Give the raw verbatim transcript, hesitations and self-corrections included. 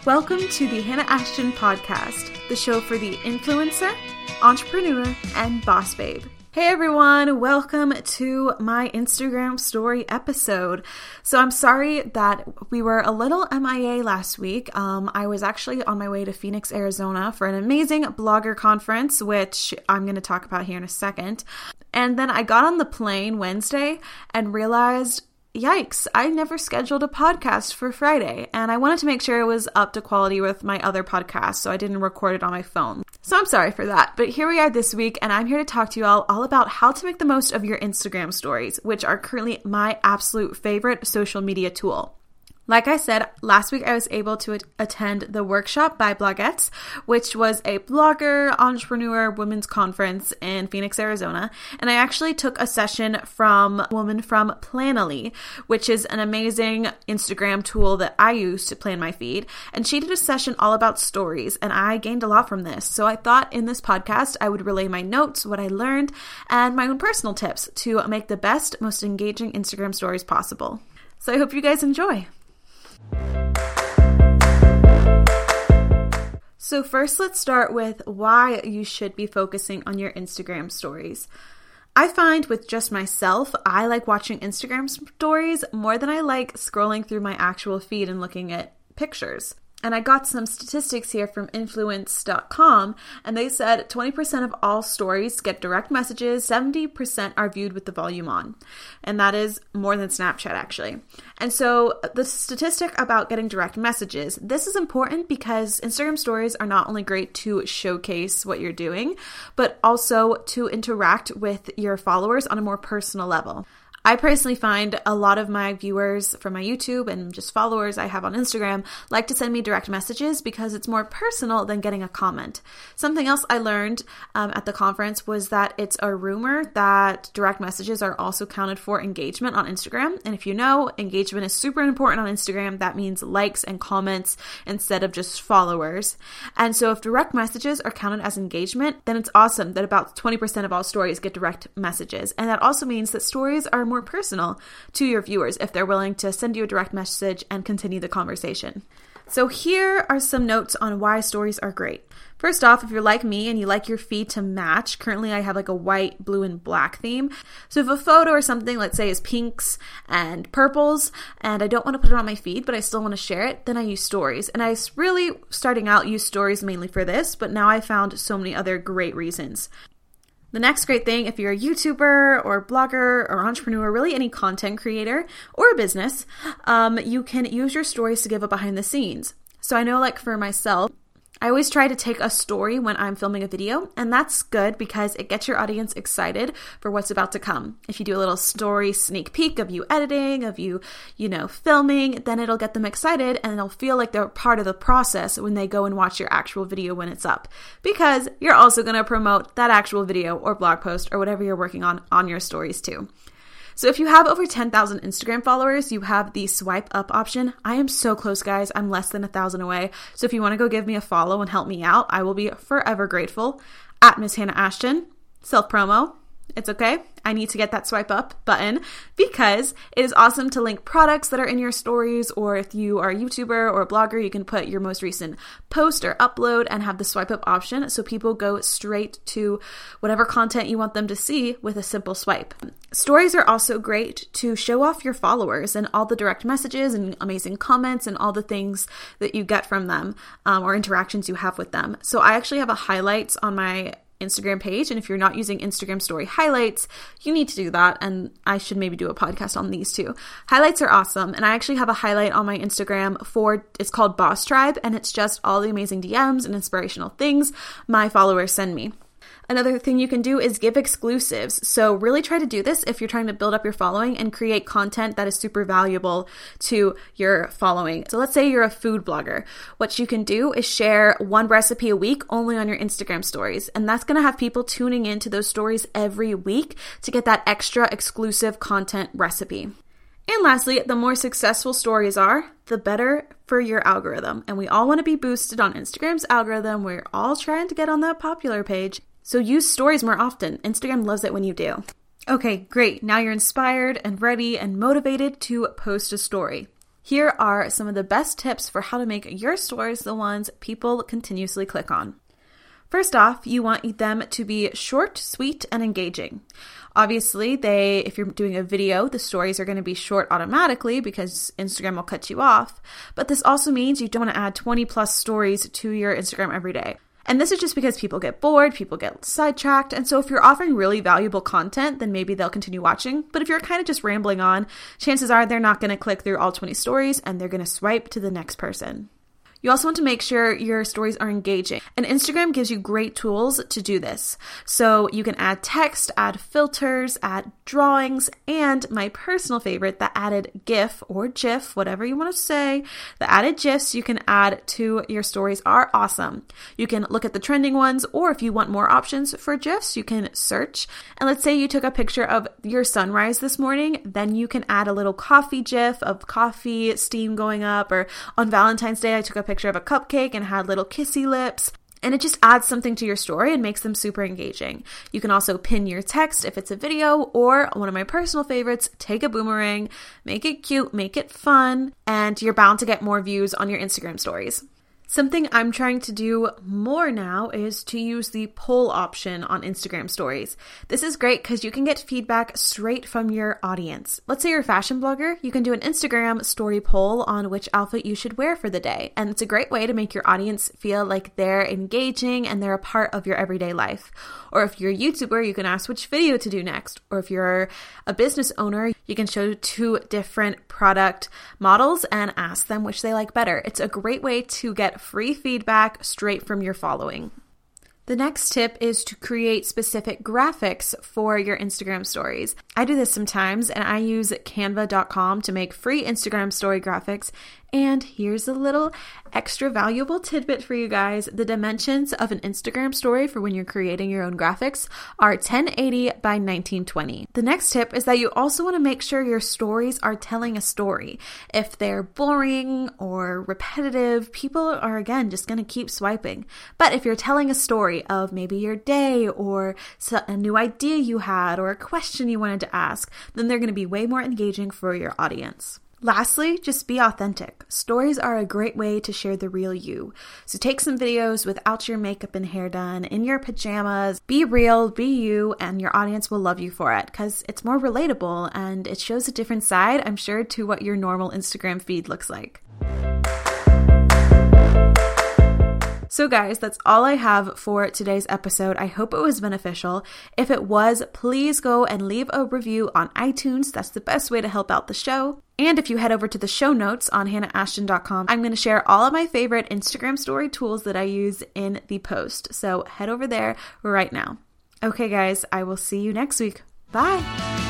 Welcome to the Hannah Ashton Podcast, the show for the influencer, entrepreneur, and boss babe. Hey everyone, welcome to my Instagram story episode. So I'm sorry that we were a little M I A last week. Um, I was actually on my way to Phoenix, Arizona for an amazing blogger conference, which I'm going to talk about here in a second. And then I got on the plane Wednesday and realized, yikes, I never scheduled a podcast for Friday, and I wanted to make sure it was up to quality with my other podcasts, so I didn't record it on my phone. So I'm sorry for that, but here we are this week, and I'm here to talk to you all, all about how to make the most of your Instagram stories, which are currently my absolute favorite social media tool. Like I said, last week I was able to attend the workshop by Blogettes, which was a blogger, entrepreneur, women's conference in Phoenix, Arizona. And I actually took a session from a woman from Planoly, which is an amazing Instagram tool that I use to plan my feed. And she did a session all about stories, and I gained a lot from this. So I thought in this podcast, I would relay my notes, what I learned, and my own personal tips to make the best, most engaging Instagram stories possible. So I hope you guys enjoy. So first, let's start with why you should be focusing on your Instagram stories. I find with just myself, I like watching Instagram stories more than I like scrolling through my actual feed and looking at pictures. And I got some statistics here from influence dot com, and they said twenty percent of all stories get direct messages, seventy percent are viewed with the volume on. And that is more than Snapchat, actually. And so the statistic about getting direct messages, this is important because Instagram stories are not only great to showcase what you're doing, but also to interact with your followers on a more personal level. I personally find a lot of my viewers from my YouTube and just followers I have on Instagram like to send me direct messages because it's more personal than getting a comment. Something else I learned um, at the conference was that it's a rumor that direct messages are also counted for engagement on Instagram. And if you know, engagement is super important on Instagram. That means likes and comments instead of just followers. And so if direct messages are counted as engagement, then it's awesome that about twenty percent of all stories get direct messages. And that also means that stories are more personal to your viewers if they're willing to send you a direct message and continue the conversation. So here are some notes on why stories are great. First off, if you're like me and you like your feed to match, currently I have like a white, blue, and black theme. So if a photo or something, let's say, is pinks and purples, and I don't want to put it on my feed, but I still want to share it, then I use stories. And I really, starting out, used stories mainly for this, but now I found so many other great reasons. The next great thing, if you're a YouTuber or blogger or entrepreneur, really any content creator or a business, um, you can use your stories to give a behind the scenes. So I know, like for myself, I always try to take a story when I'm filming a video, and that's good because it gets your audience excited for what's about to come. If you do a little story sneak peek of you editing, of you, you know, filming, then it'll get them excited and they'll feel like they're part of the process when they go and watch your actual video when it's up. Because you're also going to promote that actual video or blog post or whatever you're working on on your stories too. So if you have over ten thousand Instagram followers, you have the swipe up option. I am so close, guys. I'm less than a thousand away. So if you want to go give me a follow and help me out, I will be forever grateful. At Miss Hannah Ashton, self promo. It's okay. I need to get that swipe up button because it is awesome to link products that are in your stories, or if you are a YouTuber or a blogger, you can put your most recent post or upload and have the swipe up option so people go straight to whatever content you want them to see with a simple swipe. Stories are also great to show off your followers and all the direct messages and amazing comments and all the things that you get from them um, or interactions you have with them. So I actually have a highlights on my Instagram page, and if you're not using Instagram story highlights, you need to do that, and I should maybe do a podcast on these too. Highlights are awesome, and I actually have a highlight on my Instagram for, it's called Boss Tribe, and it's just all the amazing D Ms and inspirational things my followers send me. Another thing you can do is give exclusives. So really try to do this if you're trying to build up your following and create content that is super valuable to your following. So let's say you're a food blogger. What you can do is share one recipe a week only on your Instagram stories. And that's going to have people tuning into those stories every week to get that extra exclusive content recipe. And lastly, the more successful stories are, the better for your algorithm. And we all want to be boosted on Instagram's algorithm. We're all trying to get on that popular page. So use stories more often. Instagram loves it when you do. Okay, great. Now you're inspired and ready and motivated to post a story. Here are some of the best tips for how to make your stories the ones people continuously click on. First off, you want them to be short, sweet, and engaging. Obviously, they, if you're doing a video, the stories are going to be short automatically because Instagram will cut you off. But this also means you don't want to add twenty plus stories to your Instagram every day. And this is just because people get bored, people get sidetracked. And so if you're offering really valuable content, then maybe they'll continue watching. But if you're kind of just rambling on, chances are they're not going to click through all twenty stories and they're going to swipe to the next person. You also want to make sure your stories are engaging. And Instagram gives you great tools to do this. So you can add text, add filters, add drawings, and my personal favorite, the added GIF or GIF, whatever you want to say, the added GIFs you can add to your stories are awesome. You can look at the trending ones, or if you want more options for GIFs, you can search. And let's say you took a picture of your sunrise this morning, then you can add a little coffee GIF of coffee steam going up, or on Valentine's Day, I took a picture picture of a cupcake and had little kissy lips, and it just adds something to your story and makes them super engaging. You can also pin your text if it's a video, or one of my personal favorites, take a boomerang, make it cute, make it fun, and you're bound to get more views on your Instagram stories. Something I'm trying to do more now is to use the poll option on Instagram stories. This is great because you can get feedback straight from your audience. Let's say you're a fashion blogger, you can do an Instagram story poll on which outfit you should wear for the day. And it's a great way to make your audience feel like they're engaging and they're a part of your everyday life. Or if you're a YouTuber, you can ask which video to do next. Or if you're a business owner, you can show two different product models and ask them which they like better. It's a great way to get free feedback straight from your following. The next tip is to create specific graphics for your Instagram stories. I do this sometimes, and I use canva dot com to make free Instagram story graphics. And here's a little extra valuable tidbit for you guys. The dimensions of an Instagram story for when you're creating your own graphics are ten eighty by nineteen twenty. The next tip is that you also want to make sure your stories are telling a story. If they're boring or repetitive, people are, again, just going to keep swiping. But if you're telling a story of maybe your day or a new idea you had or a question you wanted to ask, then they're going to be way more engaging for your audience. Lastly, just be authentic. Stories are a great way to share the real you. So take some videos without your makeup and hair done, in your pajamas. Be real, be you, and your audience will love you for it because it's more relatable and it shows a different side, I'm sure, to what your normal Instagram feed looks like. So guys, that's all I have for today's episode. I hope it was beneficial. If it was, please go and leave a review on iTunes. That's the best way to help out the show. And if you head over to the show notes on hannah ashton dot com, I'm going to share all of my favorite Instagram story tools that I use in the post. So head over there right now. Okay guys, I will see you next week. Bye!